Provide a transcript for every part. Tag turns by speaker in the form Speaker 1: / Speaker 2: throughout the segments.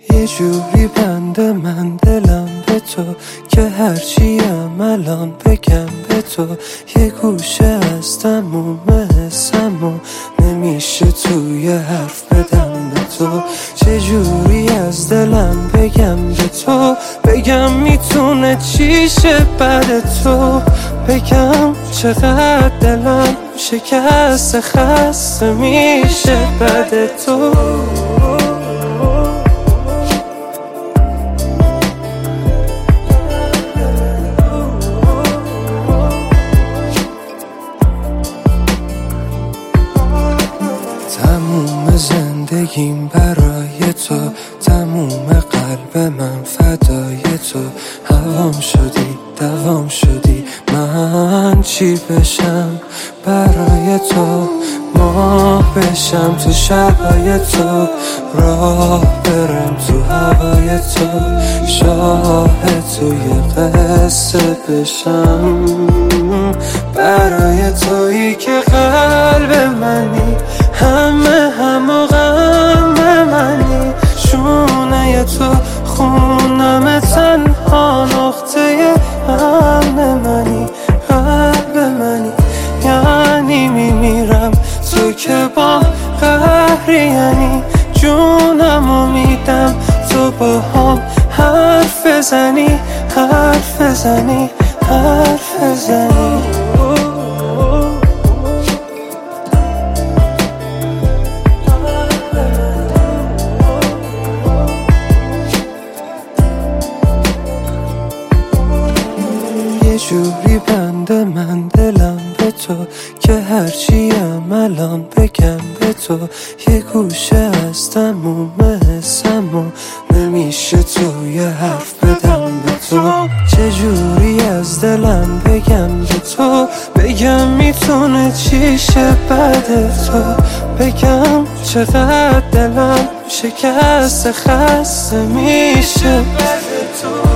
Speaker 1: یه جوری بنده من دلم به تو که هرچیم الان بگم به تو، یه گوشه از تموم حسم و نمیشه توی حرف بدم به تو. چجوری از دلم بگم به تو، بگم میتونه چی شه بعد تو، بگم چقدر دلم شکسته خسته میشه بعد تو. تموم زندگیم برای تو، تموم قلب من فدای تو. هوام شدی دوام شدی، من چی بشم برای تو، ماه بشم تو شبای تو، راه برم تو هوای تو، شاهد توی قصه بشم برای تویی که قلب منی، همه و غم منی، شونه تو خونم تنها نقطه امن منی، قلب منی، یعنی میمیرم تو که با قهری، یعنی جونمو میدم تو با هم حرف بزنی، حرف بزنی، حرف بزنی. یه جوری بنده من دلم به تو که هرچیم الان بگم به تو، یه گوشه از تموم حسم و نمیشه توی حرف بدم به تو. چجوری از دلم بگم به تو، بگم میتونه چی شه بعد تو، بگم چقدر دلم شکسته خسته میشه بعد تو.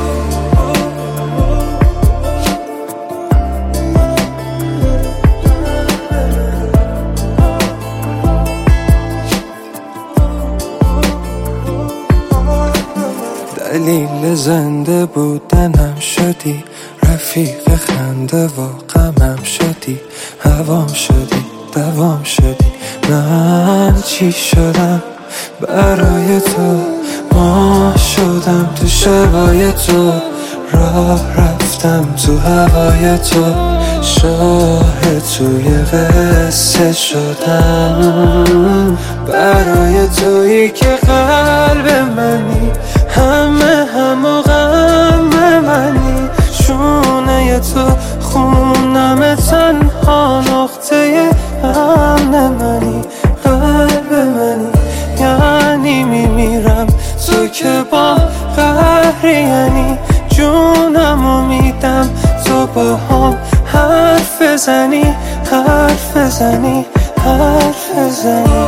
Speaker 1: دلیل زنده بودنم شدی، رفیق خنده و غمم شدی، هوام شدی دوام شدی، من چی شدم برای تو، ماه شدم تو شبای تو، راه رفتم تو هوای تو، شاهد توی قصه شدم برای تویی که قلب منی، همه و غم منی، شونه تو خونم تنها نقطه امن منی، قلب منی، یعنی میمیرم تو که با قهری، یعنی جونمو میدم تو با هم حرف بزنی، حرف بزنی، حرف بزنی.